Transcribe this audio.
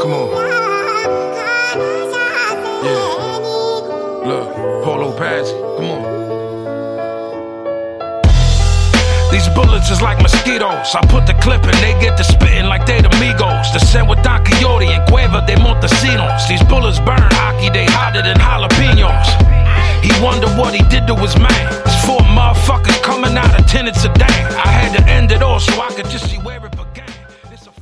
Come on. Yeah. Look, Polo Patsy, come on. These bullets is like mosquitoes. I put the clip in, they get to spitting like they the Migos. The same with Don Quixote and Cueva de Montesinos. These bullets burn hockey, they hotter than jalapenos. He wondered what he did to his man. It's 4 motherfuckers coming out of tenants a day. I had to end it all so I could just see where it began.